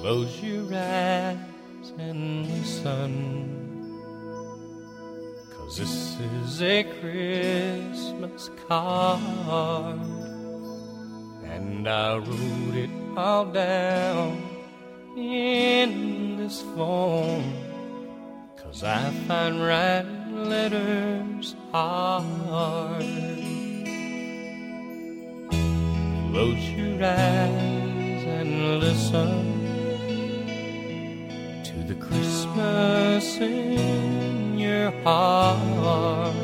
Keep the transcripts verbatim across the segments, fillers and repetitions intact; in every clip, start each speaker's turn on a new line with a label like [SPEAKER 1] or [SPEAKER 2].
[SPEAKER 1] Close your eyes and listen, 'cause this is a Christmas card, and I wrote it all down in this form, 'cause I find writing letters hard. Close your eyes and listen to the Christmas in your heart.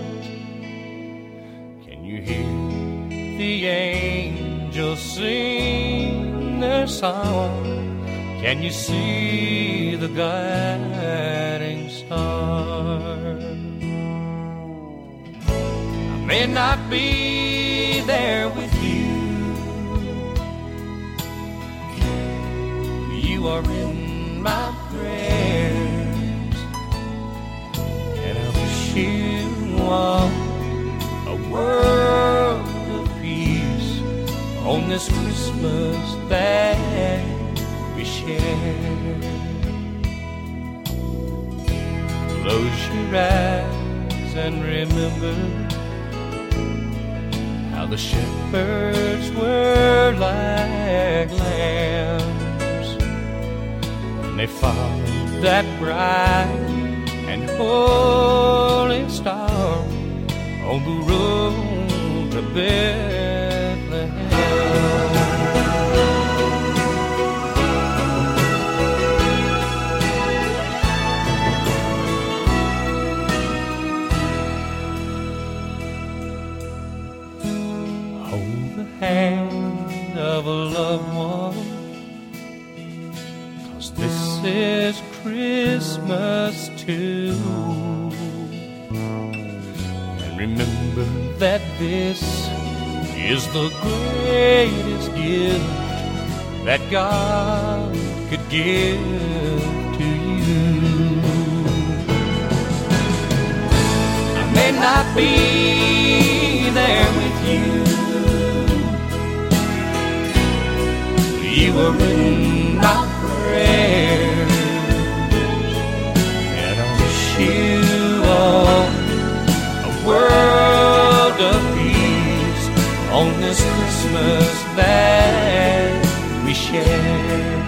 [SPEAKER 1] Can you hear the angels sing their song? Can you see the guiding star? I may not be there with you, you are in my prayers, and I wish you all a world of peace on this Christmas that we share. Close your eyes and remember how the shepherds were like lambs, and they followed that bright and holy star on the road to Bethlehem. Hold the hand of a loved one, 'cause this is Christmas too. And remember that this is the greatest gift that God could give to you. I may not be there with you, you were in my prayers, and I wish you all a world of peace on this Christmas that we share.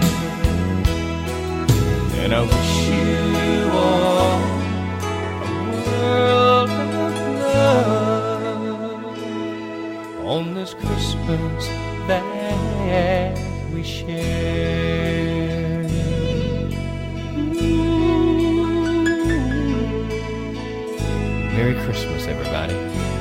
[SPEAKER 1] And I wish you all a world of love on this Christmas that we share. Merry Christmas, everybody.